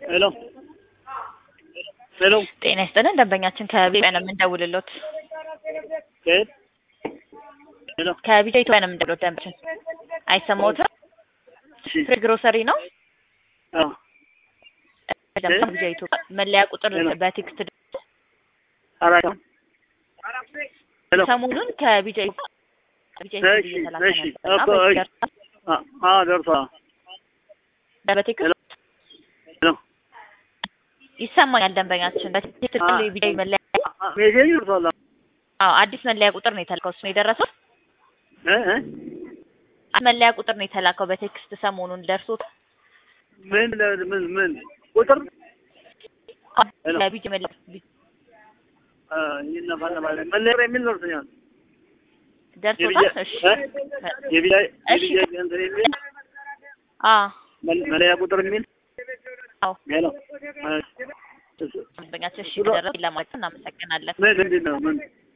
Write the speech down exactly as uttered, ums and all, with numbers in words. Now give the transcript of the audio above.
Hello. Hello. ጤና ይስጥልን ደንበኛችን ከቢጃይ ነው የምንደውልልዎት። ከየት? ሄሎ ከቢጃይ ኢትዮጵያ ነው የምንደውልልዎት ደንበኛችን። አይሰማዎትም? እሺ። ፍሬ ግሮሰሪ ነው? አዎ። ደንበኛ ቢጃይ ኢትዮጵያ መለያ ቁጥር ሄሎ። በቴክስት አራት ሄሎ ሰሞኑን ከቢጃይ ቢጃይ እሺ እየተላከ እሺ ነበር እኮ እሺ አ አ ደርሷል። በቴክስት ሄሎ ይሰማኛል ደንበኛችን በቴክስት አ ቢጃይ መለያ ሜሴጅ ደርሷል። አዎ አዲስ መለያ ቁጥር ነው የተላከው። እሱ ነው የደረሰው? እ እ መለያ ቁጥር ነው የተላከው በቴክስት ሰሞኑን ደርሶት ምን ምን ምን ቁጥር ሄሎ ለቢጃይ መለያ አ ይነፋለ ማለት መለያ የሚል ደርሶኛል። ደርሶታል? እሺ የቢጃይ እሺ የቢጃይ እንትን የሚል አ መለያ ቁጥር የሚል አዎ ሄሎ ደንበኛችን እሺ ከደረሰ ለማለት እናመሰግናለን። ምን ምንድን ነው ምን